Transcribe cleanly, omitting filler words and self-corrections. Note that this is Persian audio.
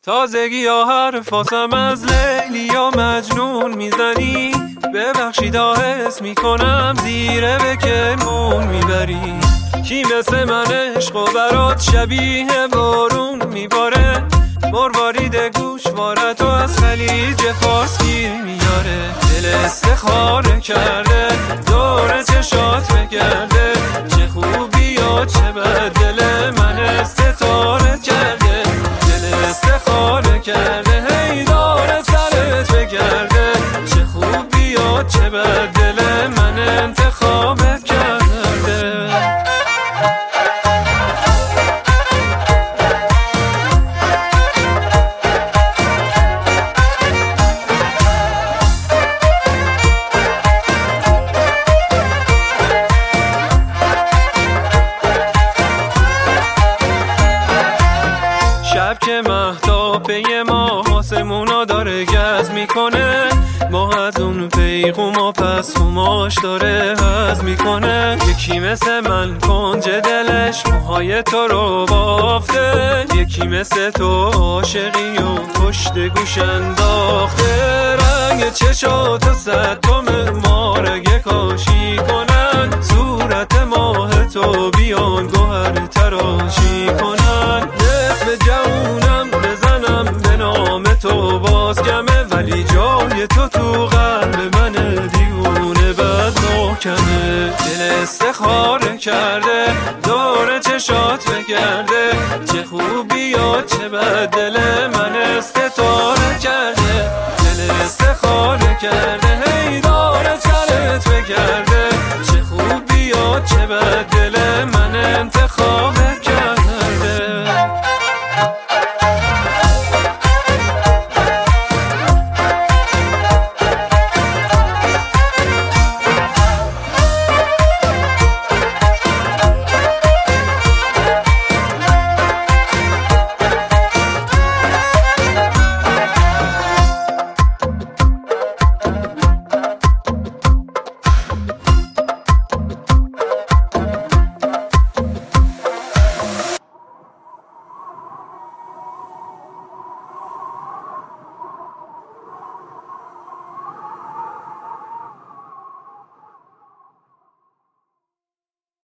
تازگی یا حرفاتم از لیلی یا مجنون میزنی. ببخشید آهست میکنم زیره به کرمون میبری. کی مثل من عشق و برات شبیه بارون میباره. مروارید گوشوارتو از خلیج فارس گیر میاره. دل استخاره کرده دور چشات بگرده. چه خوبی یا چه بد دل من استطاره کرده. دل استخاره کرده هی داره سرت بگرده. چه خوبی یا چه بد دل من انتخابت کرده. شب که مهتاب به ما آسمونا داره گز میکنه. ما از اون پیغوما پس خماش داره هز میکنه. یکی مثل من کنج دلش موهای تو رو بافته. یکی مثل تو عاشقی و پشت گوش انداخته. رنگ چشاتو صدم مارگه کاشی کنن. صورت ماه تو بیان گوهر تراشی کنن. نصف جونم بزنم به نام تو بازگمه. ولی جای تو قلب من دیوونه بد محکمه. دل استخاره کرده دور چشات بگرده. چه خوبی یا چه بد دل من استطاره کرده. دل استخاره کرده هی داره سرت بگرده.